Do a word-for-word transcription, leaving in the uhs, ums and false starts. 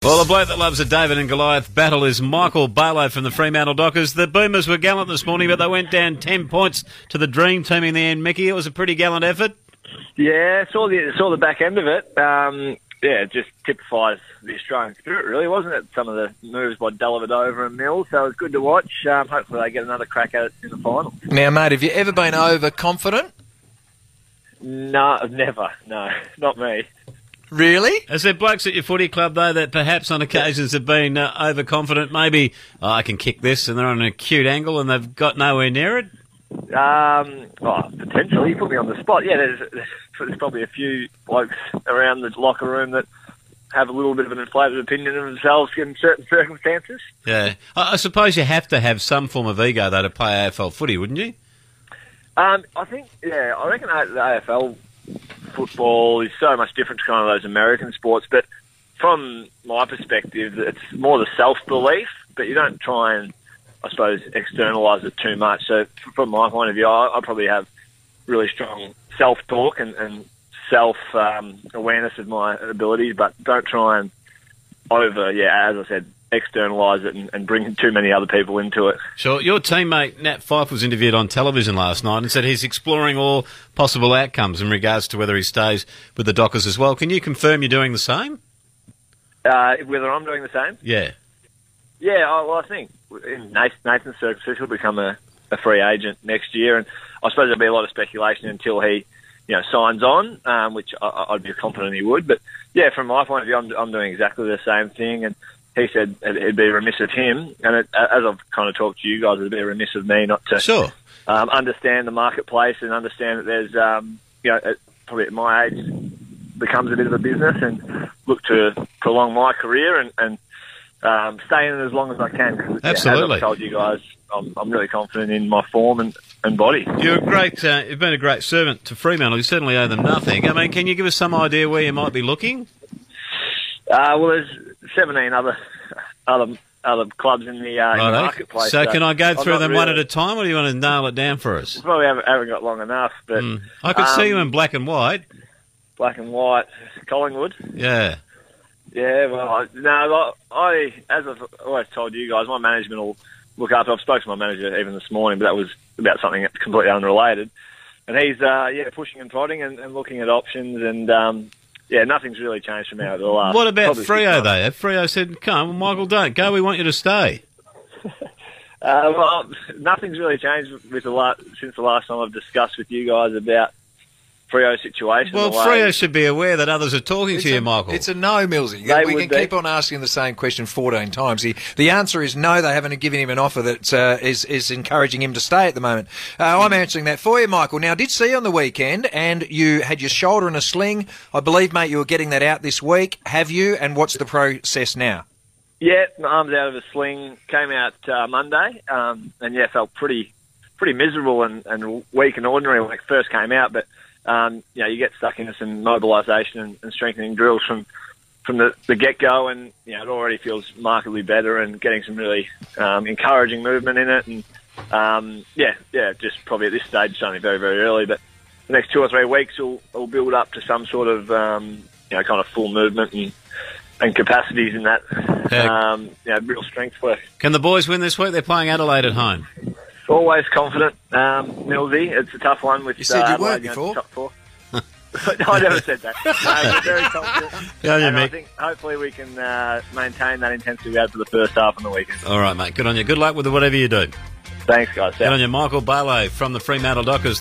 Well, the bloke that loves a David and Goliath battle is Michael Barlow from the Fremantle Dockers. The Boomers were gallant this morning, but they went down ten points to the Dream Team in the end. Mickey, it was a pretty gallant effort. Yeah, saw the saw the back end of it. Um, yeah, it just typifies the Australian spirit, really, wasn't it? Some of the moves by Dellavedova and Mills, so it was good to watch. Um, hopefully they get another crack at it in the final. Now, mate, have you ever been overconfident? No, never. No, not me. Really? Is there blokes at your footy club, though, that perhaps on occasions have been uh, overconfident? Maybe, oh, I can kick this, and they're on an acute angle and they've got nowhere near it? Um, oh, potentially. You put me on the spot. Yeah, there's, there's probably a few blokes around the locker room that have a little bit of an inflated opinion of themselves in certain circumstances. Yeah. I, I suppose you have to have some form of ego, though, to play A F L footy, wouldn't you? Um, I think, yeah, I reckon the A F L football is so much different to kind of those American sports, but from my perspective, it's more the self-belief, but you don't try and, I suppose, externalise it too much. So from my point of view, I, I probably have really strong self-talk and, and self-awareness um, of my abilities, but don't try and over, yeah, as I said, externalise it and, and bring too many other people into it. Sure. Your teammate Nat Fyfe was interviewed on television last night and said he's exploring all possible outcomes in regards to whether he stays with the Dockers as well. Can you confirm you're doing the same? Uh, whether I'm doing the same? Yeah. Yeah, I, well, I think in Nathan, Nathan's circumstances, he'll become a, a free agent next year, and I suppose there'll be a lot of speculation until he, you know, signs on, um, which I, I'd be confident he would. But yeah, from my point of view, I'm, I'm doing exactly the same thing, and he said it'd be remiss of him, and it, as I've kind of talked to you guys, it'd be remiss of me not to sure. um, understand the marketplace and understand that there's, um, you know, at, probably at my age, becomes a bit of a business, and look to prolong my career and, and um, stay in it as long as I can. Absolutely. Yeah, as I've told you guys, I'm, I'm really confident in my form and, and body. You're a great, uh, you've been a great servant to Fremantle. You certainly owe them nothing. I mean, can you give us some idea where you might be looking? Uh, well, there's seventeen other other other clubs in the, uh, in the marketplace. So, so can I go through them really, one at a time, or do you want to nail it down for us? Probably haven't, haven't got long enough, but mm. I could um, see you in black and white. Black and white, Collingwood. Yeah. Yeah. Well, I, no, I as I've always told you guys, my management will look after. I've spoken to my manager even this morning, but that was about something that's completely unrelated. And he's uh, yeah pushing and prodding and, and looking at options and. Um, Yeah, nothing's really changed from out of the last. What about Freo, though? Freo said, come on, Michael, don't go. We want you to stay. uh, well, nothing's really changed with the last, since the last time I've discussed with you guys about Freo's situation. Well, Freo should be aware that others are talking it's to you, a, Michael. It's a no, Millsy. They we can be. keep on asking the same question fourteen times. The, the answer is no, they haven't given him an offer that uh, is, is encouraging him to stay at the moment. Uh, I'm answering that for you, Michael. Now, I did see you on the weekend, and you had your shoulder in a sling. I believe, mate, you were getting that out this week. Have you, and what's the process now? Yeah, my arm's out of a sling. Came out uh, Monday, um, and, yeah, felt pretty pretty miserable and, and weak and ordinary when it first came out, but Um, you know, you get stuck into some mobilisation and, and strengthening drills from from the, the get-go, and you know it already feels markedly better and getting some really um, encouraging movement in it. And um, yeah, yeah, just probably at this stage, it's only very, very early, but the next two or three weeks will will build up to some sort of um, you know kind of full movement and and capacities in that. Yeah. Um, you know, real strength work. Can the boys win this week? They're playing Adelaide at home. Always confident, um, Millsy. It's a tough one with. You said you uh, weren't you know, before. Top four. No, I never said that. No, we're very confident. Yeah, and mate. I think hopefully we can uh, maintain that intensity out for the first half on the weekend. All right, mate. Good on you. Good luck with whatever you do. Thanks, guys. Good on you, Michael Barlow from the Fremantle Dockers.